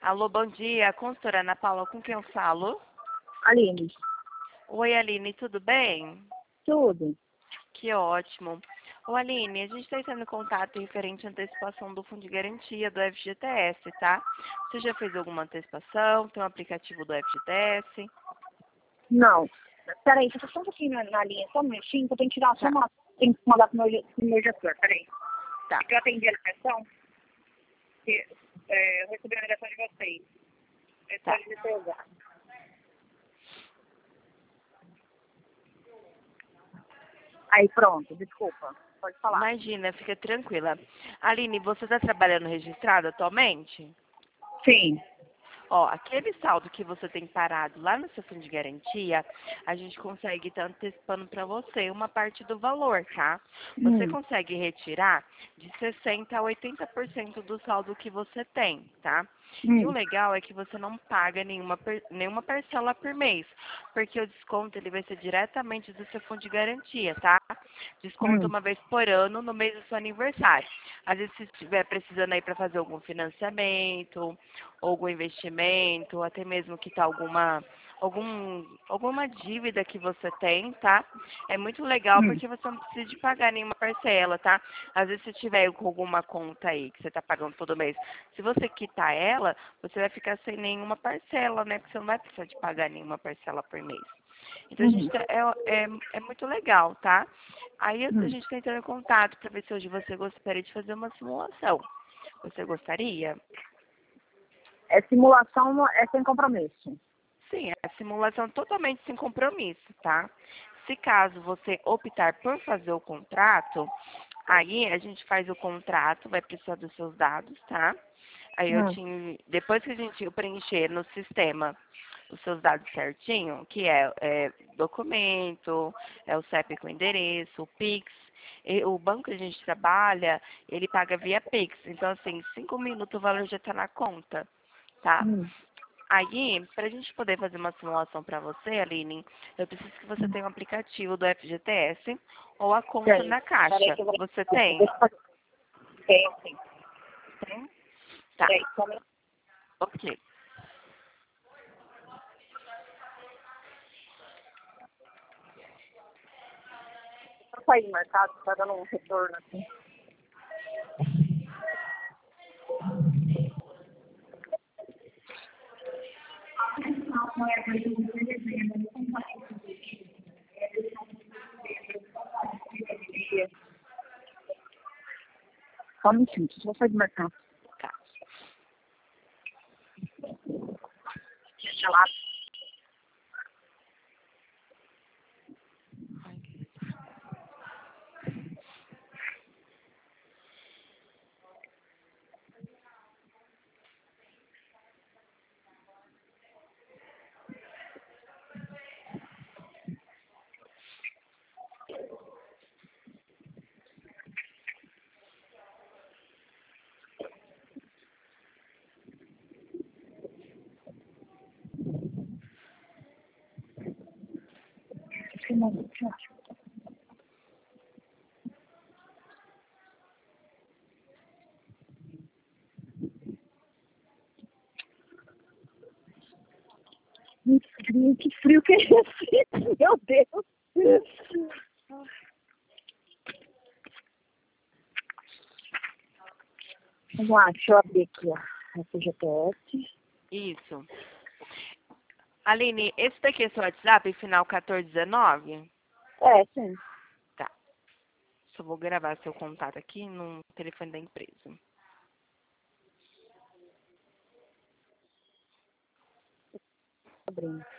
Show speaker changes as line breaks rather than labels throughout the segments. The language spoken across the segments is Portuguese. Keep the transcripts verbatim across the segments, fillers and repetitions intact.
Alô, bom dia. Consultora Ana Paula, com quem eu falo?
Aline.
Oi, Aline, tudo bem?
Tudo.
Que ótimo. Ô, Aline, a gente está entrando em contato referente à antecipação do Fundo de Garantia do F G T S, tá? Você já fez alguma antecipação? Tem um aplicativo do F G T S?
Não. Peraí, você tá só um pouquinho na, na linha, só um minutinho, que eu tenho que tirar só
Tá,
uma... Tenho que mandar pro meu, ge- pro meu gestor, peraí.
tá.
Eu atendi a ligação, que é, eu recebi a ligação de vocês. Eu
Tá.
pode me pegar. Aí, pronto, desculpa. Pode falar.
Imagina, fica tranquila. Aline, você está trabalhando registrado atualmente?
Sim.
Ó, aquele saldo que você tem parado lá no seu fundo de garantia, a gente consegue estar antecipando para você uma parte do valor, tá? Você
Hum.
consegue retirar de sessenta por cento a oitenta por cento do saldo que você tem, tá? E o
Hum.
legal é que você não paga nenhuma, per- nenhuma parcela por mês, porque o desconto ele vai ser diretamente do seu fundo de garantia, tá? Desconto
Hum.
uma vez por ano no mês do seu aniversário. Às vezes se estiver precisando aí para fazer algum financiamento, algum investimento, ou até mesmo quitar alguma algum alguma dívida que você tem, tá? É muito legal
Hum.
porque você não precisa de pagar nenhuma parcela, tá? Às vezes se tiver com alguma conta aí que você tá pagando todo mês, se você quitar ela, você vai ficar sem nenhuma parcela, né? Porque você não vai precisar de pagar nenhuma parcela por mês. Então a gente
Hum.
tá- é, é, é muito legal, tá? Aí a
Hum.
gente está entrando em contato para ver se hoje você gostaria de fazer uma simulação. Você gostaria?
É simulação, é sem compromisso.
Sim, é a simulação totalmente sem compromisso, tá? Se caso você optar por fazer o contrato, aí a gente faz o contrato, vai precisar dos seus dados, tá? Aí eu
Hum.
te, depois que a gente eu preencher no sistema os seus dados certinho, que é, é documento, é o C E P com endereço, o Pix, e o banco que a gente trabalha, ele paga via Pix. Então, assim, cinco minutos o valor já está na conta, tá?
Hum.
Aí, para a gente poder fazer uma simulação para você, Aline, eu preciso que você tenha um aplicativo do F G T S ou a conta
Tem.
na
Peraí
Caixa.
que eu vou...
Você tem?
Deixa eu... Tem, sim.
Tem? Tá,
Peraí, só um minuto.
ok.
Eu saí do mercado, tá dando um retorno assim. Só um minutinho, deixa eu sair do mercado.
Tá.
Deixa lá. Que frio, que frio que é esse? Meu Deus. Vamos lá, deixa eu abrir aqui, ó. Esse G P S.
Isso. Aline, esse daqui é seu WhatsApp, final quatorze dezenove?
É, sim.
Tá. Só vou gravar seu contato aqui no telefone da empresa.
Abrindo.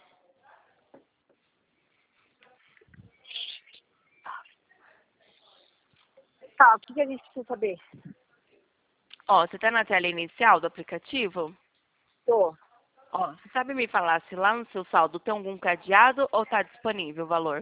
Tá, o que, que a gente precisa saber?
Ó, você tá na tela inicial do aplicativo?
Tô.
Ó, você sabe me falar se lá no seu saldo tem algum cadeado ou tá disponível o valor?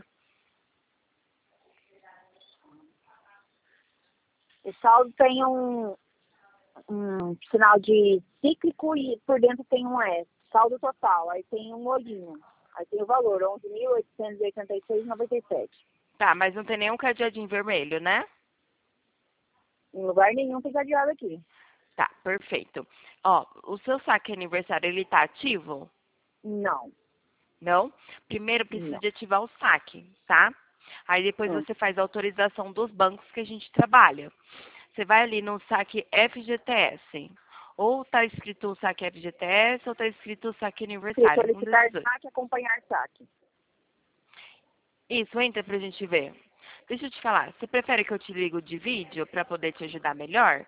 O saldo tem um, um sinal de cíclico e por dentro tem um S. Saldo total. Aí tem um olhinho. Aí tem o valor, onze mil oitocentos e oitenta e seis reais e noventa e sete centavos.
Tá, mas não tem nenhum cadeadinho vermelho, né?
Em lugar nenhum tem cadeado aqui.
Tá, perfeito. Ó, o seu saque aniversário, ele tá ativo?
Não,
Não? Primeiro precisa
não.
de ativar o saque, tá? Aí depois
Hum.
você faz a autorização dos bancos que a gente trabalha. Você vai ali no saque F G T S. Ou tá escrito o saque F G T S ou tá escrito o saque
Se
aniversário. Um
solicitar
desses dois.
saque, acompanhar saque.
Isso, entra pra gente ver. Deixa eu te falar, você prefere que eu te ligo de vídeo pra poder te ajudar melhor?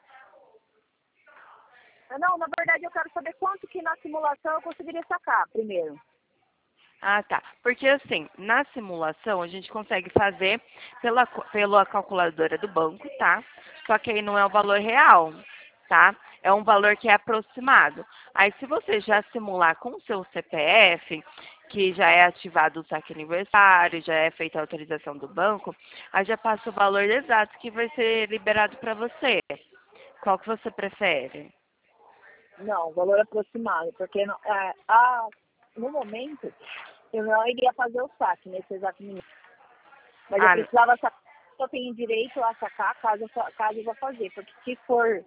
Não, na verdade eu quero saber quanto que na simulação eu conseguiria sacar primeiro.
Ah, tá. Porque assim, na simulação a gente consegue fazer pela, co- pela calculadora do banco, tá? Só que aí não é o valor real, tá? É um valor que é aproximado. Aí se você já simular com o seu C P F, que já é ativado o saque aniversário, já é feita a autorização do banco, aí já passa o valor exato que vai ser liberado para você. Qual que você prefere?
Não, valor aproximado, porque não, é, a, no momento eu não iria fazer o saque nesse exato minuto. Mas eu
Ah,
precisava sacar, eu tenho direito a sacar caso, eu fa- caso eu vá fazer. Porque se for,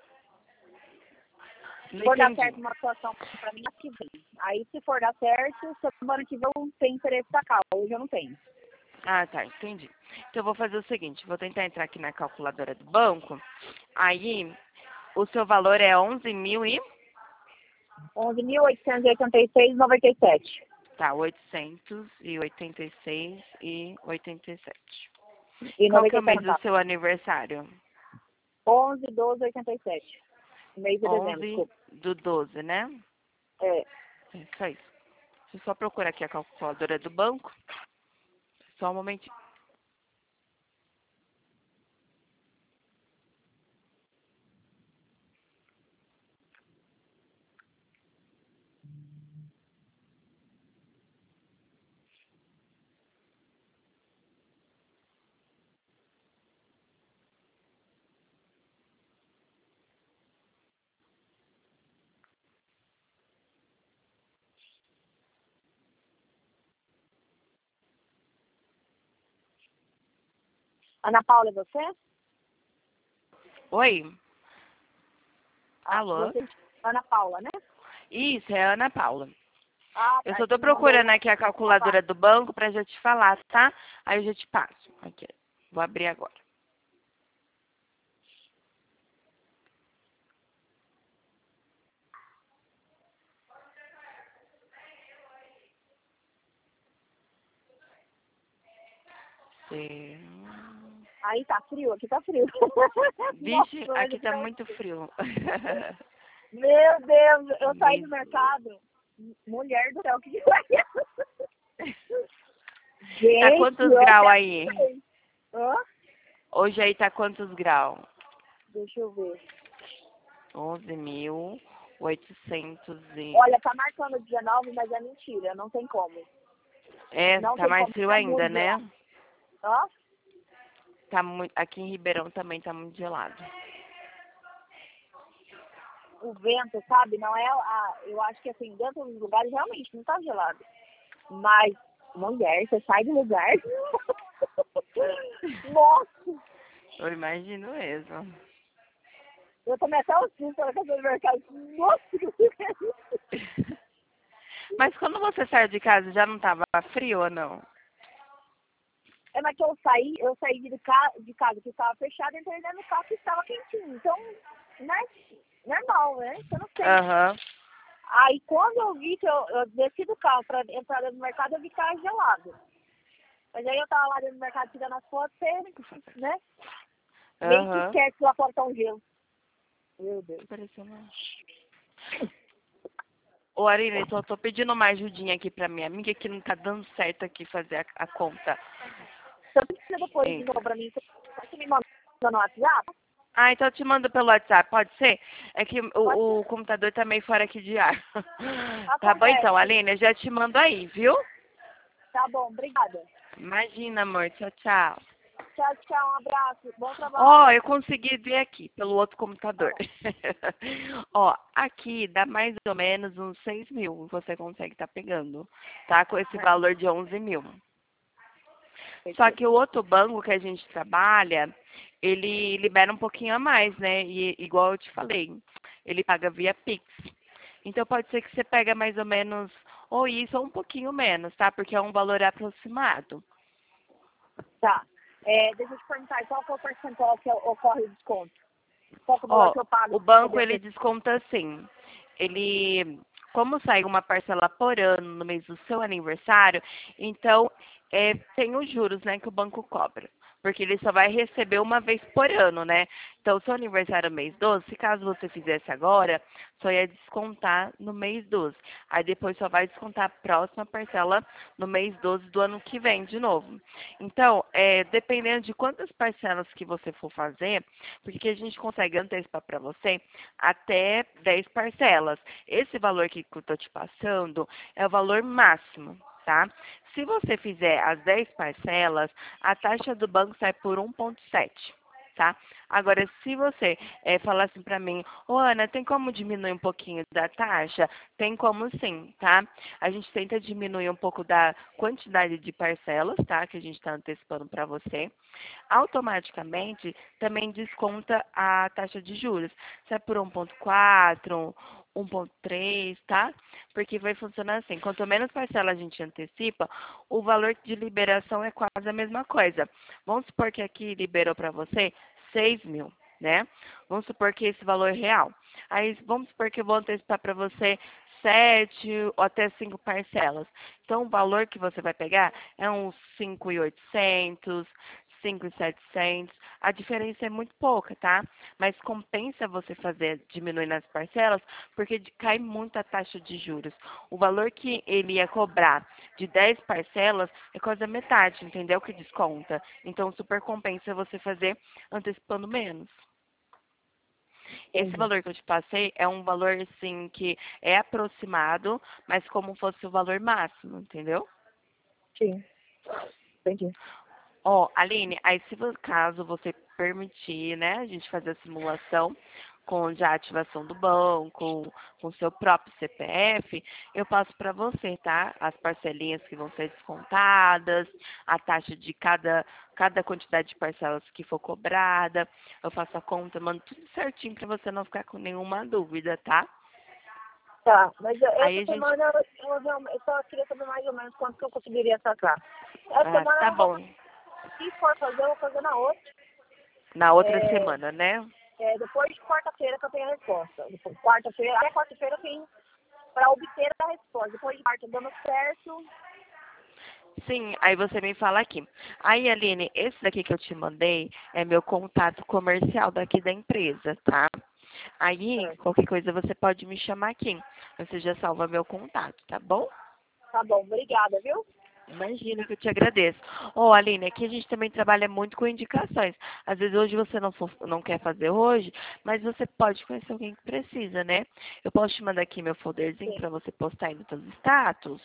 não
se for dar
entendi.
certo uma situação para mim, aqui vem. Aí se for dar certo, semana que vem eu tenho interesse em sacar. Hoje eu não tenho.
Ah, tá, entendi. Então eu vou fazer o seguinte, vou tentar entrar aqui na calculadora do banco. Aí, o seu valor é onze mil e...
onze mil oitocentos e oitenta e seis reais e noventa e sete centavos.
Tá, oitocentos e oitenta e seis e oitenta e sete.
E
Qual que
noventa
é
e
o
sete
mês do
centavos.
seu aniversário?
onze, doze, oitenta e sete. Mês de dezembro,
onze
desculpa.
do doze, né?
É.
É só isso. Deixa eu só procurar aqui a calculadora do banco. Só um momentinho.
Ana Paula, é você?
Oi?
Ah,
Alô?
você, Ana Paula, né?
Isso, é a Ana Paula.
Ah,
Eu
tá.
só
Você
tô
me mandou
procurando
o
aqui a calculadora do banco pra já te falar, tá? Aí eu já te passo. Aqui, vou abrir agora. Sim.
Aí tá frio, aqui tá frio. Nossa,
Vixe,
mas
aqui
aqui
tá
tá
muito
frio.
frio.
Meu Deus, eu saí do
Misericórdia.
mercado. Mulher do céu, o que que foi isso?
Tá
Gente,
quantos
eu até
graus aí?
assustei. Hã?
Hoje aí tá quantos graus?
Deixa eu ver.
onze mil oitocentos e...
Olha, tá marcando dezenove, mas é mentira, não tem como.
É,
Não
tá
tem
mais
como,
frio
tá
ainda,
muito
né?
gelado. Hã?
Tá muito... Aqui em Ribeirão também tá muito gelado.
O vento, sabe, não é a... Eu acho que assim, dentro dos lugares realmente não tá gelado. Mas, mulher, você sai do lugar. Nossa!
Eu imagino mesmo.
Eu tomei até o susto na casa do mercado. Nossa, que que é isso?
Mas quando você saiu de casa já não tava frio ou não?
É, mas que eu saí, eu saí de, ca... de casa que estava fechada e entrei dentro do carro que estava quentinho. Então, né? Normal, né? Você não tem.
Aham.
Aí quando eu vi que eu, eu desci do carro para entrar dentro do mercado, eu vi que estava gelado. Mas aí eu tava lá dentro do mercado tirando as fotos, e, né? Meio que
Aham.
esquece que lá fora tá um gelo. Meu Deus.
Pareceu uma... Ô, Aline, tô, tô pedindo uma ajudinha aqui pra minha amiga que não tá dando certo aqui fazer a, a conta.
Você precisa depois de
Isso.
novo pra mim, você me manda no WhatsApp?
Ah, então eu te mando pelo WhatsApp, pode ser? É que
Pode
o, o
ser.
computador tá meio fora aqui de ar. Tá bom então,
Acontece.
Aline? Eu já te mando aí, viu?
Tá bom, obrigada.
Imagina, amor. Tchau, tchau.
Tchau, tchau, um abraço. Bom
Ó,
trabalho.
eu consegui ver aqui, pelo outro
Tá
computador.
bom.
Ó, aqui dá mais ou menos uns seis mil. Você consegue estar pegando, tá? Com esse valor de onze mil. Só que o outro banco que a gente trabalha, ele libera um pouquinho a mais, né? E igual eu te falei, ele paga via Pix. Então pode ser que você pega mais ou menos ou isso ou um pouquinho menos, tá? Porque é um valor aproximado.
Tá. É, deixa eu te perguntar, qual que é o percentual que ocorre o desconto? Qual que é o valor
Ó,
que eu pago?
o banco ele desconta assim. Ele, como sai uma parcela por ano no mês do seu aniversário, então é, tem os juros, né, que o banco cobra. Porque ele só vai receber uma vez por ano, né? Então, o seu aniversário é mês doze, se caso você fizesse agora, só ia descontar no mês doze. Aí depois só vai descontar a próxima parcela no mês doze do ano que vem de novo. Então, é, dependendo de quantas parcelas que você for fazer, porque a gente consegue antecipar para você até dez parcelas. Esse valor que eu estou te passando é o valor máximo, tá? Se você fizer as dez parcelas, a taxa do banco sai por um vírgula sete, tá? Agora, se você é, falar assim para mim, ô Ana, tem como diminuir um pouquinho da taxa? Tem como sim, tá? A gente tenta diminuir um pouco da quantidade de parcelas, tá? Que a gente está antecipando para você. Automaticamente, também desconta a taxa de juros. Se é por um vírgula quatro, um vírgula três, tá? Porque vai funcionar assim, quanto menos parcela a gente antecipa, o valor de liberação é quase a mesma coisa. Vamos supor que aqui liberou para você seis mil, né? Vamos supor que esse valor é real. Aí vamos supor que eu vou antecipar para você sete ou até cinco parcelas. Então o valor que você vai pegar é uns cinco mil e oitocentos, cinco mil e setecentos. A diferença é muito pouca, tá? Mas compensa você fazer diminuir nas parcelas, porque cai muito a taxa de juros. O valor que ele ia cobrar de dez parcelas é quase a metade, entendeu? Que desconta. Então super compensa você fazer antecipando menos. Esse
Entendi.
valor que eu te passei é um valor, assim, que é aproximado, mas como fosse o valor máximo, entendeu?
Sim, entendi.
Ó, Aline, aí se vo- caso você permitir, né, a gente fazer a simulação com já a ativação do banco, com o seu próprio C P F, eu passo para você, tá? As parcelinhas que vão ser descontadas, a taxa de cada, cada quantidade de parcelas que for cobrada. Eu faço a conta, mando tudo certinho para você não ficar com nenhuma dúvida, tá?
Tá, mas eu-
Aí
essa
a gente.
semana eu, eu, real- eu só queria saber mais ou menos quanto que eu conseguiria sacar. Essa
Ah,
semana eu
tá
não vou,
bom.
se for fazer, eu vou fazer na outra.
Na outra
É,
semana, né?
é, depois de quarta-feira que eu tenho a resposta. Depois, quarta-feira, até quarta-feira eu tenho para obter a resposta. Depois de quarta dando certo.
Sim, aí você me fala aqui. Aí, Aline, esse daqui que eu te mandei é meu contato comercial daqui da empresa, tá? Aí,
Certo.
qualquer coisa você pode me chamar aqui. Você já salva meu contato, tá bom?
Tá bom, obrigada, viu?
Imagina que eu te agradeço. Ô, Aline, aqui a gente também trabalha muito com indicações. Às vezes hoje você não, for- não quer fazer hoje, mas você pode conhecer alguém que precisa, né? Eu posso te mandar aqui meu folderzinho
Sim.
para você postar aí nos seus status.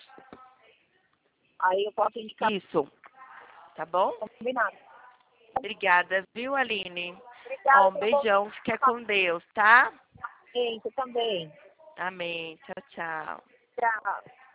Aí eu posso indicar,
Isso, tá bom?
combinado.
Obrigada, viu, Aline? Ó,
Obrigada
um
pelo
beijão, fica com Deus, tá?
convite também.
Amém. Tchau, tchau.
Tchau.